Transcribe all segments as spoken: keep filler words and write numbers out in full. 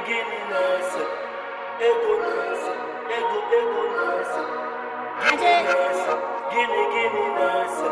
gini nasa, ego nasa, ego ego nasa, gini nasa, gini gini nasa.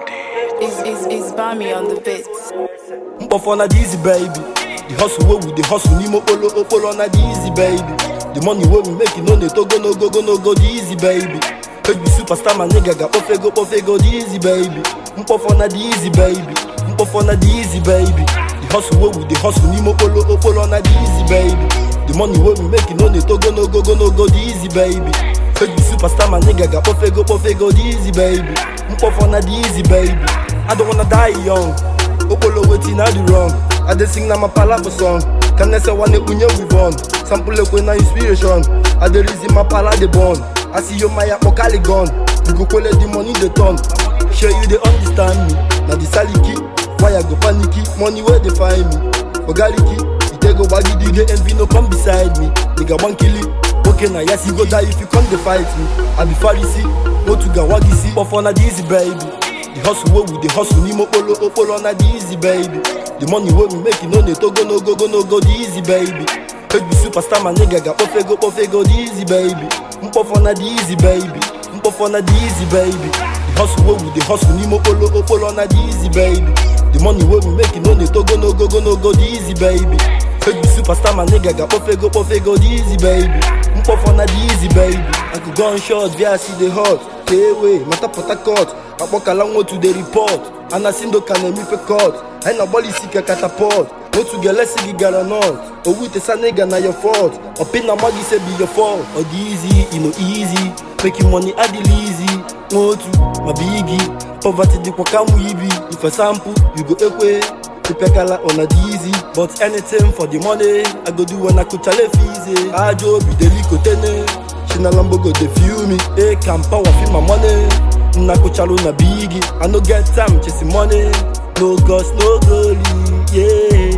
It's, it's, it's Bami on the beats. Mpuff na easy baby. The hustle wey we dey hustle ni mo polo opolo na easy baby. The money wey we make no need to go no go go no go easy baby. Hey you superstar my nigga got puff go puff go easy baby. Mpuff na easy baby. Mpuff na easy baby. The hustle wey we dey hustle ni mo polo opolo na easy baby. The money wey we make no need to go no go go no go easy baby. Hey you superstar my nigga got puff go puff go easy baby. Mpuff na easy baby. I don't wanna die young. Opolo wetin I do wrong. I dey sing na my palaver song. Can I say one kunye we born? Sample ekwe na inspiration. I dey reason my pala dey born. I see you my apokali gun. You go collect the money dey turn. Sure you dey understand me. Na the saliki, why I go panicky? Money where they find me. Ogaliki, you take go baggy the get envy no come beside me. Nigga one kill it. Okay na yes you go die if you come to fight me. I be Pharisee, go to Gawagisi. Puff on a easy baby. The hustle wey we dey hustle ni mo polo opolo na the easy baby. The money wey we make no need to go no go go no go the easy baby. Hey you superstar my nigga got puff go puff go the easy baby. Mpuff na the easy baby. Mpuff na the easy baby. The hustle wey we dey hustle ni mo polo opolo na the easy baby. The money wey we make no need to go no go go no go the easy baby. Hey you superstar my nigga got puff go puff go the easy baby. Mpuff na the easy baby. I could go on short via see the hot. Stay away, mata pota court. I walk along to the report. And I seen the can me for court. And nobody seek a catapult. Go to get less if you got or not. Or with the sun nigga na your fault. Or pin a muggy say be your fault. Or the easy, you know easy. Making money at the easy. Go to my biggie. Poverty the kwakamu ibi. If a sample, you go away. The pekala on a easy. But anything for the money. I go do when I could chale feezy. I jo be the likotene. Shina Lambo go dey feel me. Hey, can power feel my money. Nako chalo na biggie. I no get time chasing money. No ghost, no goalie, yeah.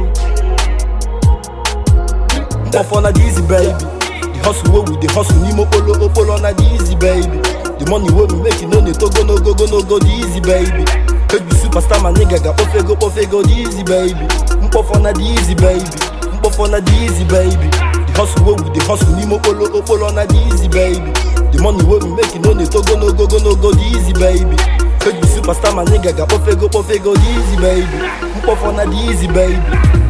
Puff on a easy baby. The hustle wey we dey hustle ni mo polo opolo na the easy baby. The money wey we make no need to go no go go no go the easy baby. Hey you superstar my nigga got puff go puff go the easy baby. Puff on a the easy baby. Puff on a the easy baby. The hustle wey we dey hustle ni mo polo opolo na the easy baby. The money wey we make no need to go no go go no go the easy baby. Hey you superstar my nigga got puff go puff go the easy baby. Puff on a the easy baby.